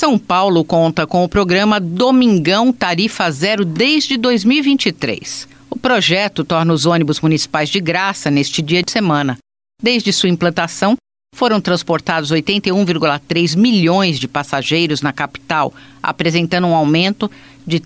São Paulo conta com o programa Domingão Tarifa Zero desde 2023. O projeto torna os ônibus municipais de graça neste dia de semana. Desde sua implantação, foram transportados 81,3 milhões de passageiros na capital, apresentando um aumento de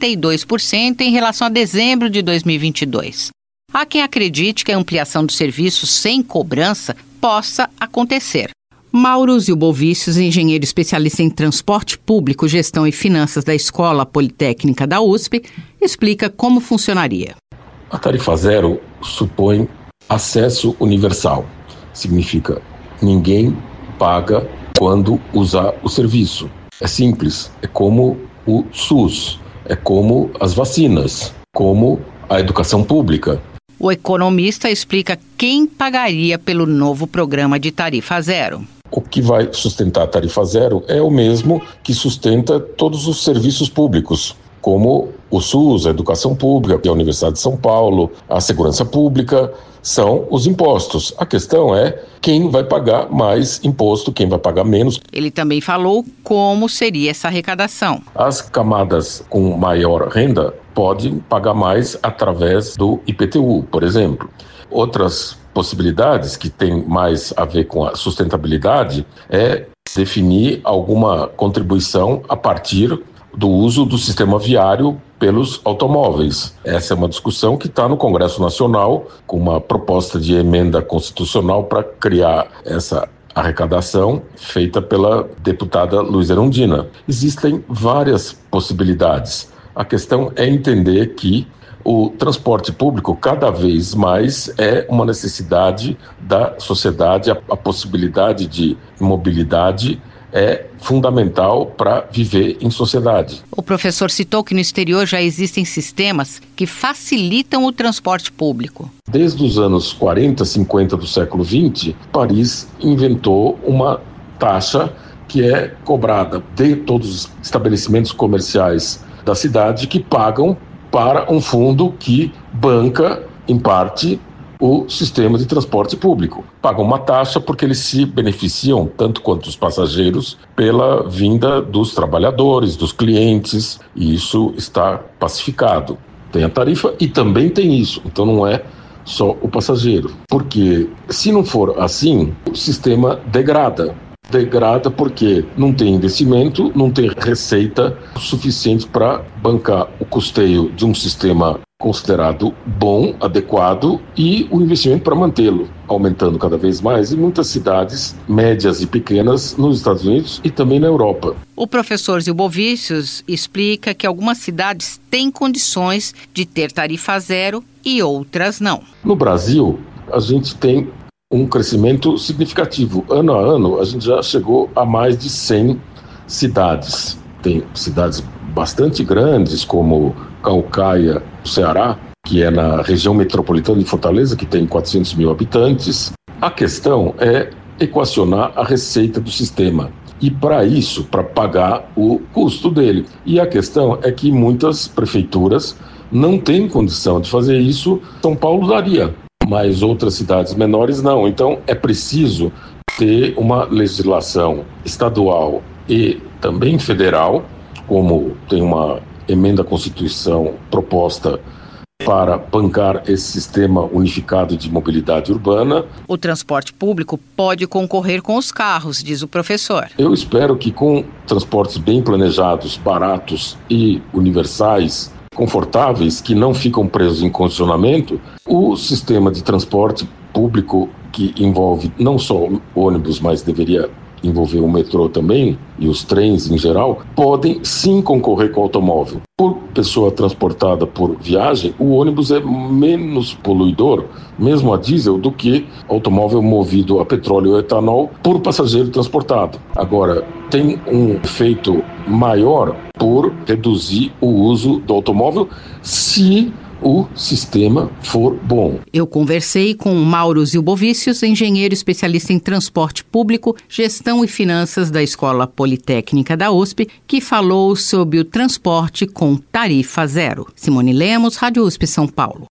32% em relação a dezembro de 2022. Há quem acredite que a ampliação do serviço sem cobrança possa acontecer. Mauro Zilbovícios, engenheiro especialista em transporte público, gestão e finanças da Escola Politécnica da USP, explica como funcionaria. A tarifa zero supõe acesso universal. Significa ninguém paga quando usar o serviço. É simples, é como o SUS, é como as vacinas, como a educação pública. O economista explica quem pagaria pelo novo programa de tarifa zero. O que vai sustentar a tarifa zero é o mesmo que sustenta todos os serviços públicos, como o SUS, a educação pública, a Universidade de São Paulo, a segurança pública, são os impostos. A questão é quem vai pagar mais imposto, quem vai pagar menos. Ele também falou como seria essa arrecadação. As camadas com maior renda podem pagar mais através do IPTU, por exemplo. Outras possibilidades que têm mais a ver com a sustentabilidade é definir alguma contribuição a partir do uso do sistema viário pelos automóveis. Essa é uma discussão que está no Congresso Nacional, com uma proposta de emenda constitucional para criar essa arrecadação feita pela deputada Luiza Erundina. Existem várias possibilidades. A questão é entender que o transporte público cada vez mais é uma necessidade da sociedade, a possibilidade de mobilidade é fundamental para viver em sociedade. O professor citou que no exterior já existem sistemas que facilitam o transporte público. Desde os anos 40, 50 do século XX, Paris inventou uma taxa que é cobrada de todos os estabelecimentos comerciais da cidade que pagam para um fundo que banca, em parte, o sistema de transporte público. Pagam uma taxa porque eles se beneficiam, tanto quanto os passageiros, pela vinda dos trabalhadores, dos clientes, e isso está pacificado. Tem a tarifa e também tem isso, então não é só o passageiro. Porque se não for assim, o sistema degrada. Degrada porque não tem investimento, não tem receita suficiente para bancar o custeio de um sistema considerado bom, adequado, e o investimento para mantê-lo, aumentando cada vez mais em muitas cidades médias e pequenas nos Estados Unidos e também na Europa. O professor Zilbovícios explica que algumas cidades têm condições de ter tarifa zero e outras não. No Brasil, a gente tem um crescimento significativo. Ano a ano, a gente já chegou a mais de 100 cidades. Tem cidades bastante grandes, como Caucaia, no Ceará, que é na região metropolitana de Fortaleza, que tem 400 mil habitantes. A questão é equacionar a receita do sistema. E para isso, para pagar o custo dele. E a questão é que muitas prefeituras não têm condição de fazer isso. São Paulo daria, mas outras cidades menores não. Então é preciso ter uma legislação estadual e também federal, como tem uma emenda à Constituição proposta para bancar esse sistema unificado de mobilidade urbana. O transporte público pode concorrer com os carros, diz o professor. Eu espero que com transportes bem planejados, baratos e universais, confortáveis, que não ficam presos em condicionamento, o sistema de transporte público, que envolve não só ônibus, mas deveria envolver o metrô também, e os trens em geral, podem sim concorrer com o automóvel. Por pessoa transportada por viagem, o ônibus é menos poluidor, mesmo a diesel, do que automóvel movido a petróleo ou etanol por passageiro transportado. Agora, tem um efeito maior por reduzir o uso do automóvel se o sistema for bom. Eu conversei com Mauro Zilbovícios, engenheiro especialista em transporte público, gestão e finanças da Escola Politécnica da USP, que falou sobre o transporte com tarifa zero. Simone Lemos, Rádio USP São Paulo.